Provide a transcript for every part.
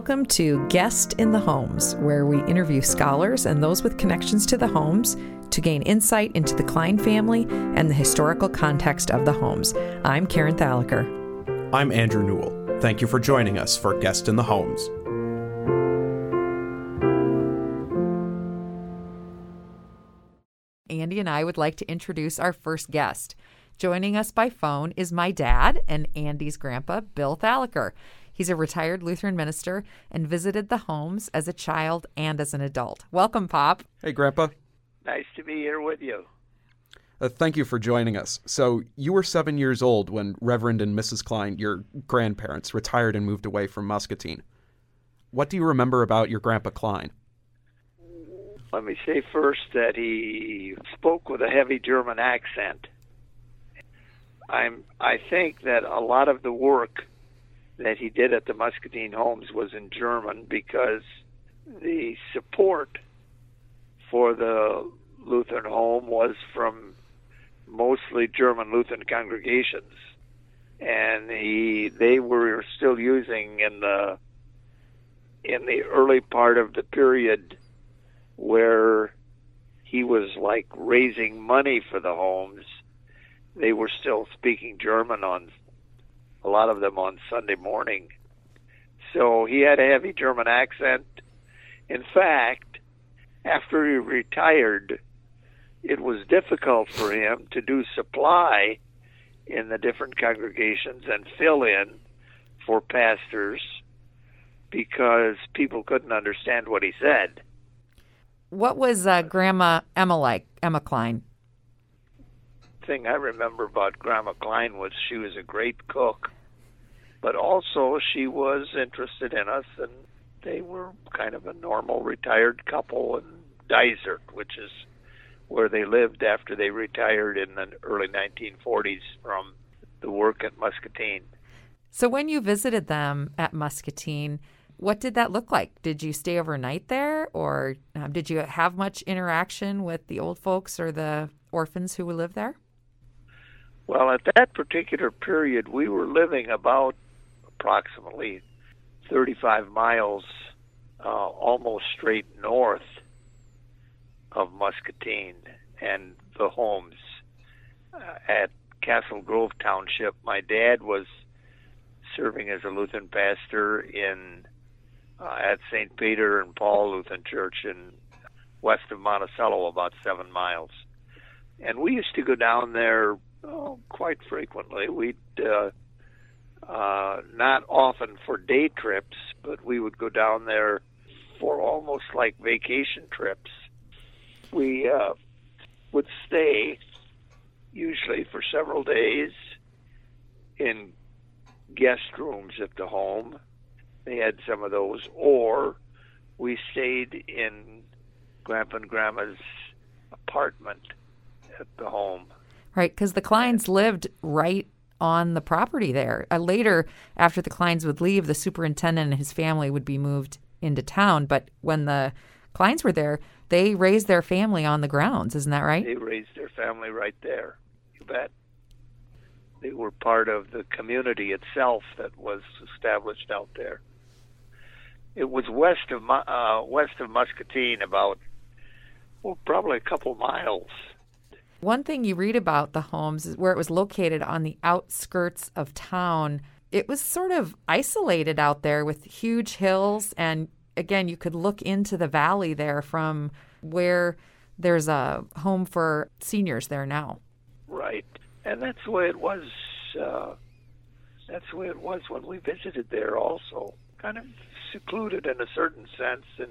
Welcome to Guest in the Homes, where we interview scholars and those with connections to the homes to gain insight into the Klein family and the historical context of the homes. I'm Karen Thalacker. I'm Andrew Newell. Thank you for joining us for Guest in the Homes. Andy and I would like to introduce our first guest. Joining us by phone is my dad and Andy's grandpa, Bill Thalacker. He's a retired Lutheran minister and visited the homes as a child and as an adult. Welcome, Pop. Hey, Grandpa. Nice to be here with you. Thank you for joining us. So you were 7 years old when Reverend and Mrs. Klein, your grandparents, retired and moved away from Muscatine. What do you remember about your Grandpa Klein? Let me say first that he spoke with a heavy German accent. I think that a lot of the work that he did at the Muscatine homes was in German because the support for the Lutheran home was from mostly German Lutheran congregations, and they were still using in the early part of the period where he was like raising money for the homes. They were still speaking German on a lot of them on Sunday morning. So he had a heavy German accent. In fact, after he retired, it was difficult for him to do supply in the different congregations and fill in for pastors because people couldn't understand what he said. What was Grandma Emma like, Emma Klein? The thing I remember about Grandma Klein was she was a great cook, but also she was interested in us, and they were kind of a normal retired couple in Dysart, which is where they lived after they retired in the early 1940s from the work at Muscatine. So when you visited them at Muscatine, what did that look like? Did you stay overnight there, or did you have much interaction with the old folks or the orphans who would live there? Well, at that particular period, we were living about approximately 35 miles almost straight north of Muscatine and the homes at Castle Grove Township. My dad was serving as a Lutheran pastor at St. Peter and Paul Lutheran Church in west of Monticello, about 7 miles. And we used to go down there quite frequently. We'd not often for day trips, but we would go down there for almost like vacation trips. We would stay usually for several days in guest rooms at the home. They had some of those, or we stayed in Grandpa and Grandma's apartment at the home. Right, because the Kleins lived right on the property there. Later, after the Kleins would leave, the superintendent and his family would be moved into town. But when the Kleins were there, they raised their family on the grounds. Isn't that right? They raised their family right there. You bet. They were part of the community itself that was established out there. It was west of Muscatine, about probably a couple miles. One thing you read about the homes is where it was located on the outskirts of town. It was sort of isolated out there with huge hills. And again, you could look into the valley there from where there's a home for seniors there now. Right. And that's the way it was. That's the way it was when we visited there also. Kind of secluded in a certain sense. And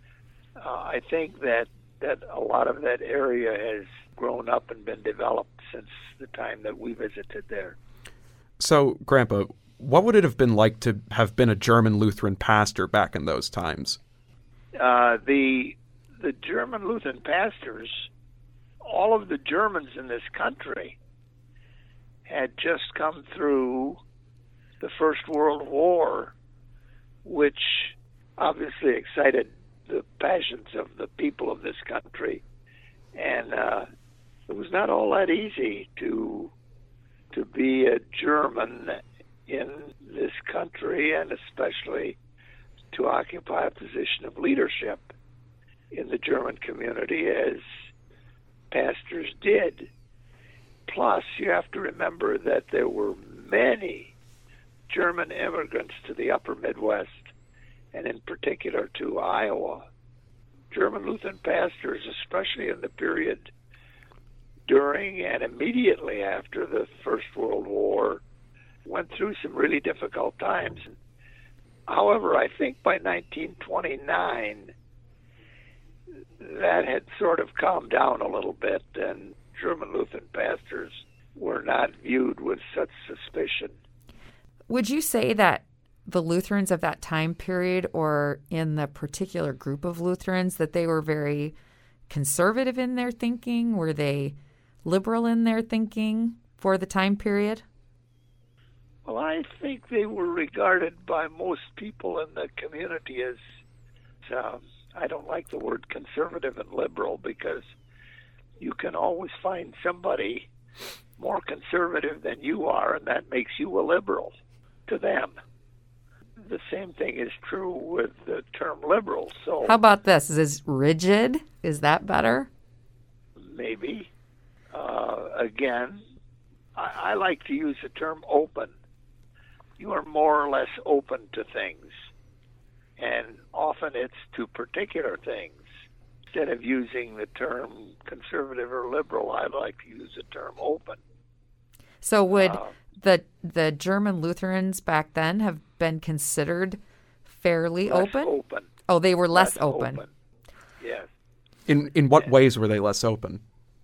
I think that a lot of that area has grown up and been developed since the time that we visited there. So, Grandpa, what would it have been like to have been a German Lutheran pastor back in those times? The German Lutheran pastors, all of the Germans in this country had just come through the First World War, which obviously excited the passions of the people of this country. And it was not all that easy to be a German in this country, and especially to occupy a position of leadership in the German community as pastors did. Plus, you have to remember that there were many German immigrants to the upper Midwest, and in particular to Iowa. German Lutheran pastors, especially in the period during and immediately after the First World War, went through some really difficult times. However, I think by 1929, that had sort of calmed down a little bit, and German Lutheran pastors were not viewed with such suspicion. Would you say that the Lutherans of that time period, or in the particular group of Lutherans, that they were very conservative in their thinking? Were they liberal in their thinking for the time period? Well, I think they were regarded by most people in the community as, I don't like the word conservative and liberal, because you can always find somebody more conservative than you are, and that makes you a liberal to them. The same thing is true with the term liberal. So how about this? Is rigid? Is that better? Maybe. Again, I like to use the term open. You are more or less open to things, and often it's to particular things. Instead of using the term conservative or liberal, I like to use the term open. So would the German Lutherans back then have been considered fairly open? Oh, they were less open. Yes. In what ways were they less open?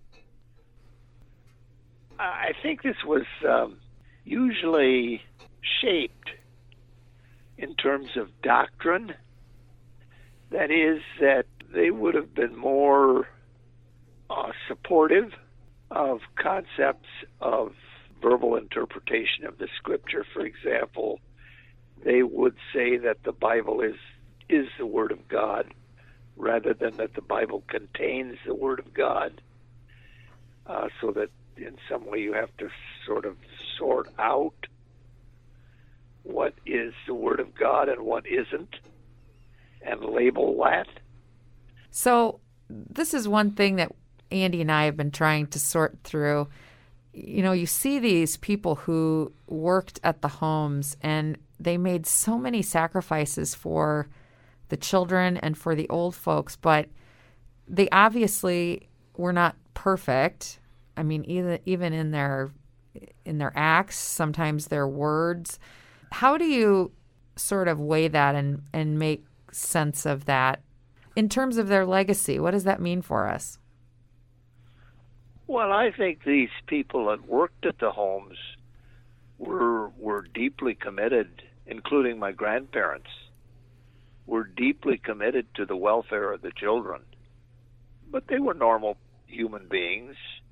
I think this was usually shaped in terms of doctrine. That is, that they would have been more supportive of concepts of verbal interpretation of the Scripture. For example, they would say that the Bible is the Word of God, rather than that the Bible contains the Word of God, so that in some way you have to sort of sort out what is the Word of God and what isn't, and label that. So this is one thing that Andy and I have been trying to sort through. You know, you see these people who worked at the homes, and they made so many sacrifices for the children and for the old folks, but they obviously were not perfect. I mean, even in their acts, sometimes their words. How do you sort of weigh that and make sense of that in terms of their legacy? What does that mean for us? Well, I think these people that worked at the homes were deeply committed, including my grandparents, were deeply committed to the welfare of the children. But they were normal human beings.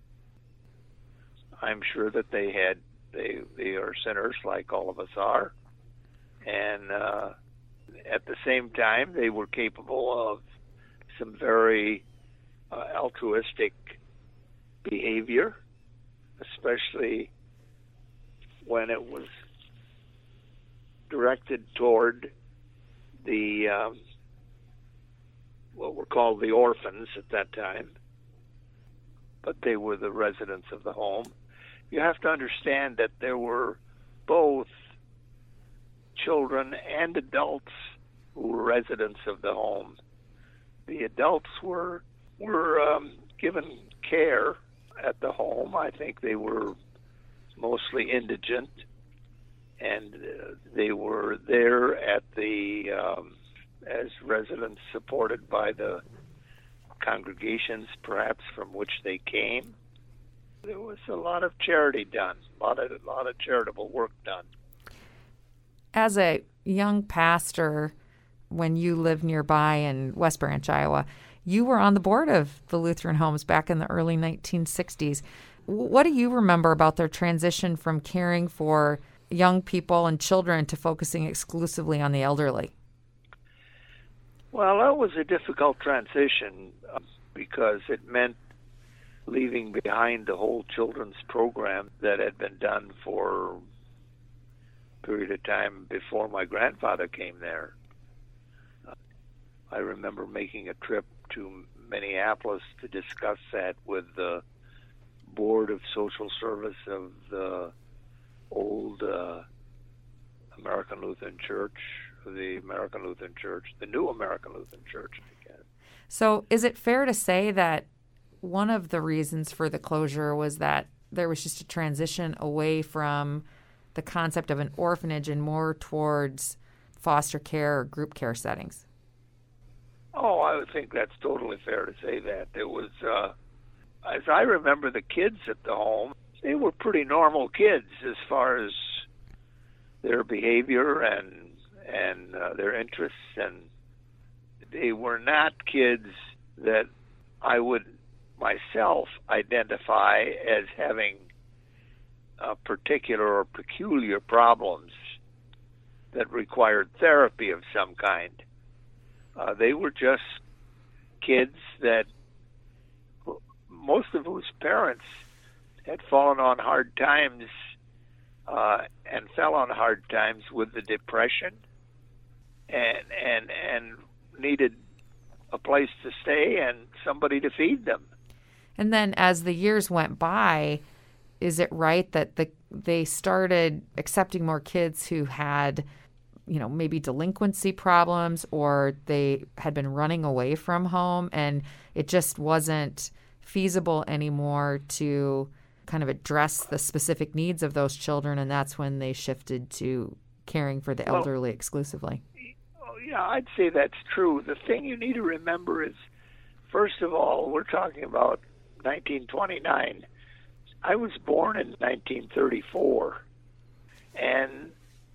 I'm sure that they are sinners like all of us are. And at the same time, they were capable of some very altruistic behavior, especially when it was directed toward the what were called the orphans at that time, but they were the residents of the home. You have to understand that there were both children and adults who were residents of the home. The adults were given care at the home. I think they were mostly indigent, and they were there at the as residents supported by the congregations, perhaps from which they came. There was a lot of charity done, a lot of charitable work done. As a young pastor, when you lived nearby in West Branch, Iowa, you were on the board of the Lutheran homes back in the early 1960s. What do you remember about their transition from caring for young people and children to focusing exclusively on the elderly? Well, that was a difficult transition because it meant leaving behind the whole children's program that had been done for a period of time before my grandfather came there. I remember making a trip to Minneapolis to discuss that with the Board of Social Service of the old American Lutheran Church, the American Lutheran Church, the new American Lutheran Church, I guess. So is it fair to say that one of the reasons for the closure was that there was just a transition away from the concept of an orphanage and more towards foster care or group care settings? Oh, I would think that's totally fair to say that. It was, as I remember the kids at the home, they were pretty normal kids as far as their behavior and their interests, and they were not kids that I would myself identify as having particular or peculiar problems that required therapy of some kind. They were just kids that most of whose parents had fallen on hard times and fell on hard times with the Depression and needed a place to stay and somebody to feed them. And then as the years went by, is it right that they started accepting more kids who had, maybe delinquency problems, or they had been running away from home, and it just wasn't feasible anymore to kind of address the specific needs of those children, and that's when they shifted to caring for the elderly exclusively? Yeah, I'd say that's true. The thing you need to remember is, first of all, we're talking about 1929. I was born in 1934, and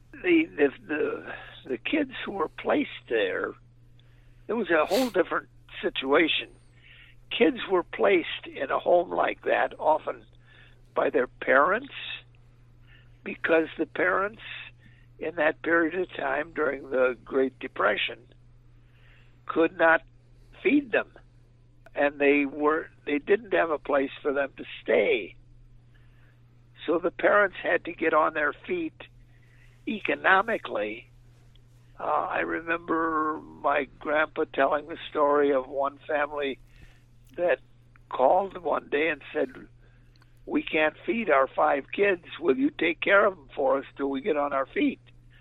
the kids who were placed there, it was a whole different situation. Kids were placed in a home like that often by their parents, because the parents in that period of time during the Great Depression could not feed them, and they didn't have a place for them to stay. So the parents had to get on their feet economically. I remember my grandpa telling the story of one family that called one day and said, "We can't feed our 5 kids. Will you take care of them for us till we get on our feet?"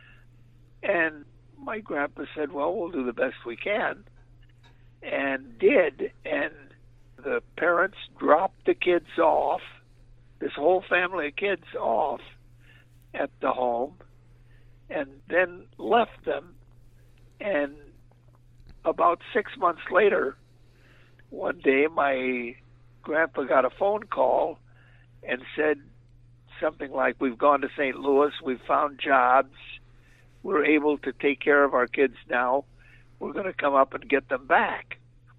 And my grandpa said, "Well, we'll do the best we can," and did. And the parents dropped the kids off, this whole family of kids off at the home, and then left them. And about 6 months later, one day my grandpa got a phone call and said something like, "We've gone to St. Louis, we've found jobs, we're able to take care of our kids now, we're going to come up and get them back."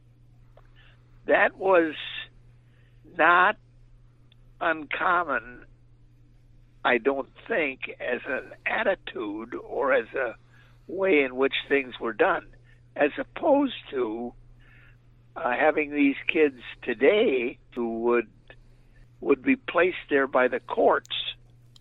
That was not uncommon, I don't think, as an attitude or as a way in which things were done, as opposed to having these kids today who would be placed there by the courts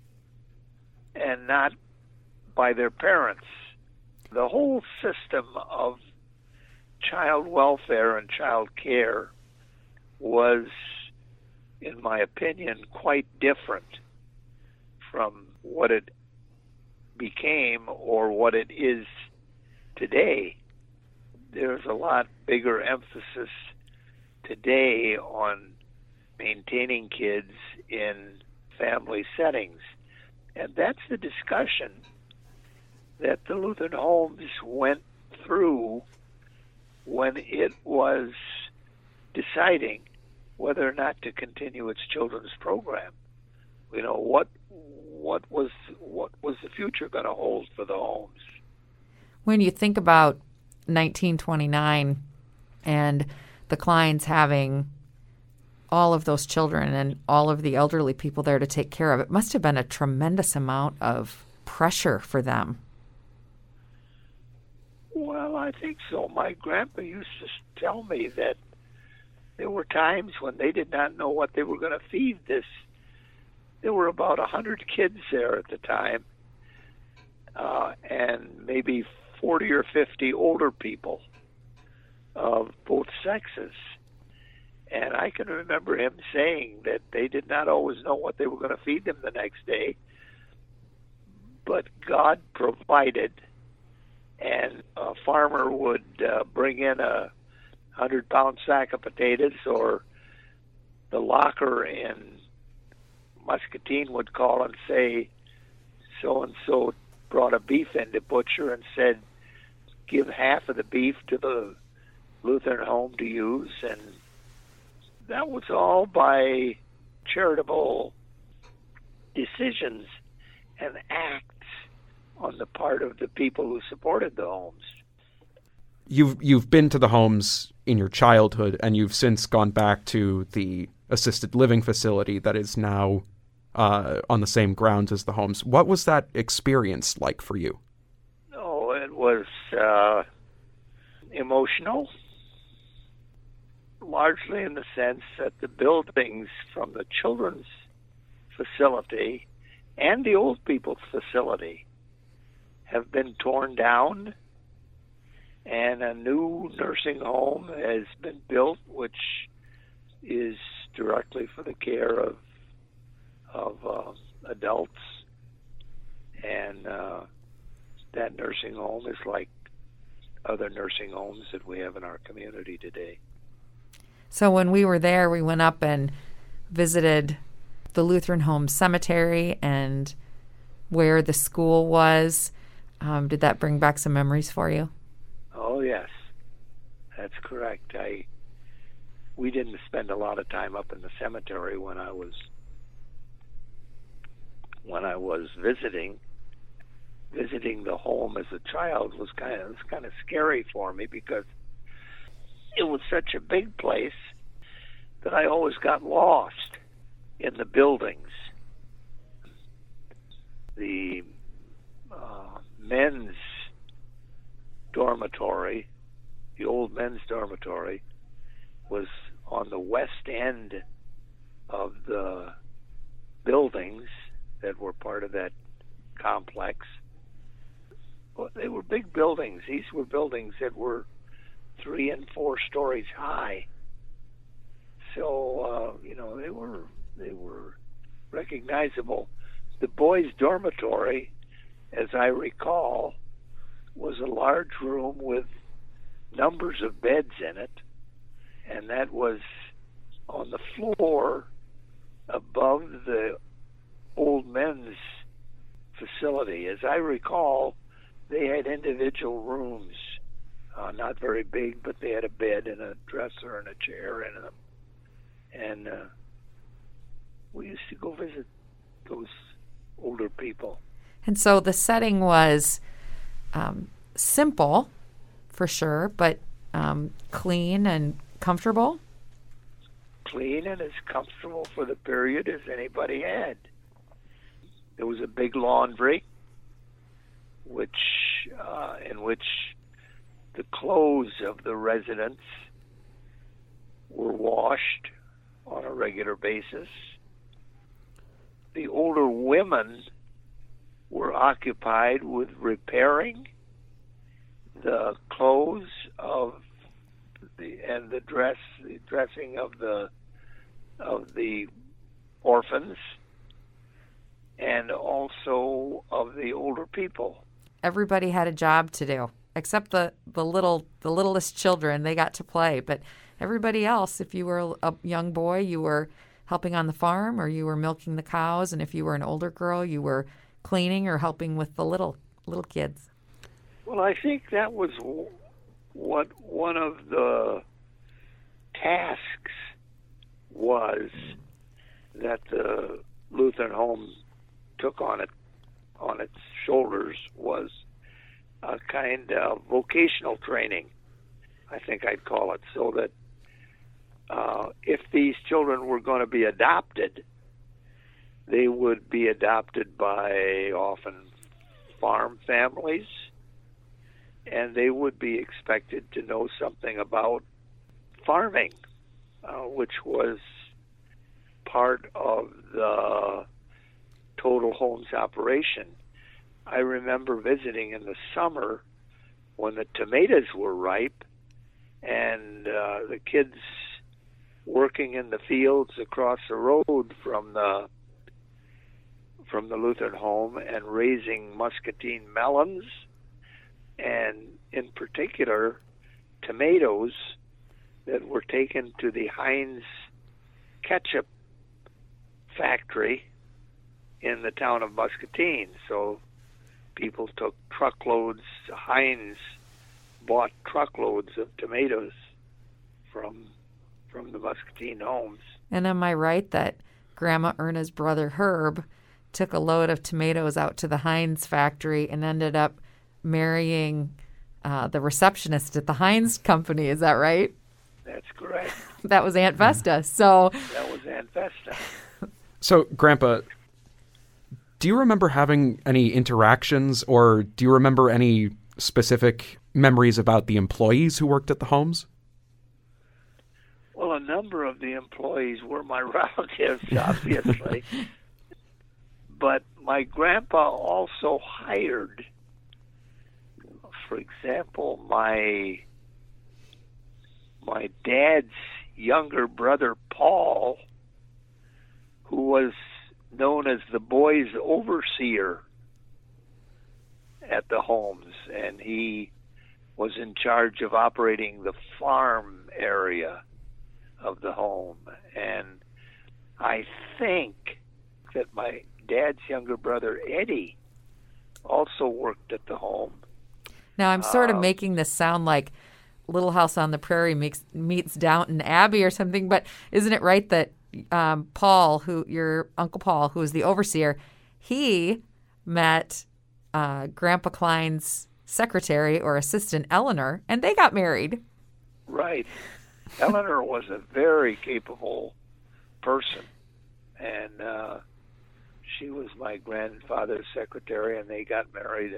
and not by their parents. The whole system of child welfare and child care was, in my opinion, quite different from what it became or what it is today. There's a lot bigger emphasis today on maintaining kids in family settings. And that's the discussion that the Lutheran Homes went through when it was deciding whether or not to continue its children's program. What was the future going to hold for the homes? When you think about 1929 and the Kleins having all of those children and all of the elderly people there to take care of, it must have been a tremendous amount of pressure for them. Well, I think so. My grandpa used to tell me that there were times when they did not know what they were going to feed this. There were about 100 kids there at the time, and maybe 40 or 50 older people. of both sexes. And I can remember him saying that they did not always know what they were going to feed them the next day, but God provided, and a farmer would bring in a 100-pound sack of potatoes, or the locker in Muscatine would call and say, so-and-so brought a beef in to butcher and said, give half of the beef to the Lutheran home to use, and that was all by charitable decisions and acts on the part of the people who supported the homes. You've been to the homes in your childhood, and you've since gone back to the assisted living facility that is now on the same grounds as the homes. What was that experience like for you? Oh, it was emotional, largely in the sense that the buildings from the children's facility and the old people's facility have been torn down, and a new nursing home has been built, which is directly for the care of adults. And that nursing home is like other nursing homes that we have in our community today. So when we were there, we went up and visited the Lutheran Home Cemetery and where the school was. Did that bring back some memories for you? Oh, yes. That's correct. We didn't spend a lot of time up in the cemetery when I was visiting. Visiting the home as a child was kind of scary for me, because it was such a big place that I always got lost in the buildings. The men's dormitory, the old men's dormitory, was on the west end of the buildings that were part of that complex. Well, they were big buildings. These were buildings that were 3 and 4 stories high. So they were recognizable. The boys' dormitory, as I recall, was a large room with numbers of beds in it, and that was on the floor above the old men's facility. As I recall, they had individual rooms, not very big, but they had a bed and a dresser and a chair in them. And we used to go visit those older people. And so the setting was simple, for sure, but clean and comfortable? Clean and as comfortable for the period as anybody had. There was a big laundry, in which the clothes of the residents were washed on a regular basis. The older women were occupied with repairing the clothes and the dressing of the orphans, and also of the older people. Everybody had a job to do, except the littlest children. They got to play, but everybody else, if you were a young boy, you were helping on the farm or you were milking the cows, and if you were an older girl, you were cleaning or helping with the little kids. Well, I think that was what one of the tasks was that the Lutheran home took on its shoulders, was a kind of vocational training, I think I'd call it, so that if these children were going to be adopted, they would be adopted by often farm families, and they would be expected to know something about farming, which was part of the Total Homes operation. I remember visiting in the summer when the tomatoes were ripe, and the kids working in the fields across the road from the Lutheran home and raising muscatine melons, and in particular tomatoes that were taken to the Heinz ketchup factory in the town of Muscatine. So people took truckloads. Heinz bought truckloads of tomatoes from the Muscatine homes. And am I right that Grandma Erna's brother Herb took a load of tomatoes out to the Heinz factory and ended up marrying the receptionist at the Heinz company? Is that right? That's correct. That was Aunt Vesta. So that was Aunt Vesta. So, Grandpa, do you remember having any interactions, or do you remember any specific memories about the employees who worked at the homes? Well, a number of the employees were my relatives, obviously. But my grandpa also hired, for example, my dad's younger brother, Paul, who was known as the boys' overseer at the homes, and he was in charge of operating the farm area of the home. And I think that my dad's younger brother, Eddie, also worked at the home. Now I'm sort of making this sound like Little House on the Prairie meets Downton Abbey or something, but isn't it right that Paul, your Uncle Paul, who was the overseer, he met Grandpa Klein's secretary or assistant, Eleanor, and they got married. Right. Eleanor was a very capable person, and she was my grandfather's secretary, and they got married,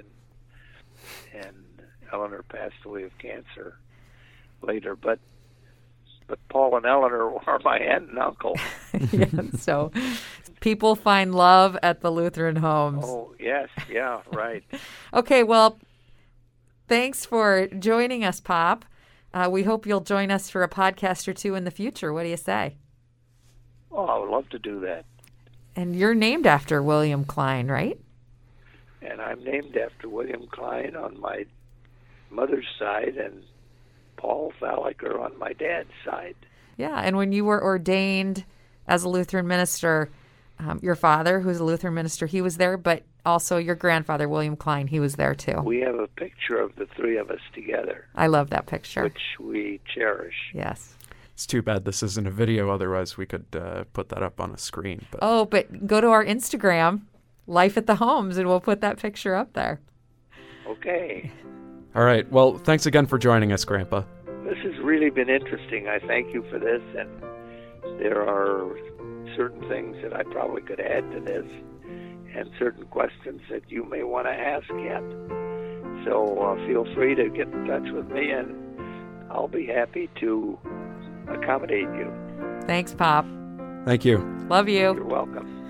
and Eleanor passed away of cancer later. But Paul and Eleanor are my aunt and uncle. Yeah, so people find love at the Lutheran homes. Oh, yes. Yeah, right. Okay, well, thanks for joining us, Pop. We hope you'll join us for a podcast or two in the future. What do you say? Oh, I would love to do that. And you're named after William Klein, right? And I'm named after William Klein on my mother's side and Paul Thalliker on my dad's side. Yeah, and when you were ordained as a Lutheran minister, your father, who's a Lutheran minister, he was there, but also your grandfather, William Klein, he was there too. We have a picture of the three of us together. I love that picture. Which we cherish. Yes. It's too bad this isn't a video, otherwise we could put that up on a screen. But... Oh, but go to our Instagram, Life at the Homes, and we'll put that picture up there. Okay. All right. Well, thanks again for joining us, Grandpa. This has really been interesting. I thank you for this, and there are certain things that I probably could add to this and certain questions that you may want to ask yet. So feel free to get in touch with me, and I'll be happy to accommodate you. Thanks, Pop. Thank you. Love you. You're welcome.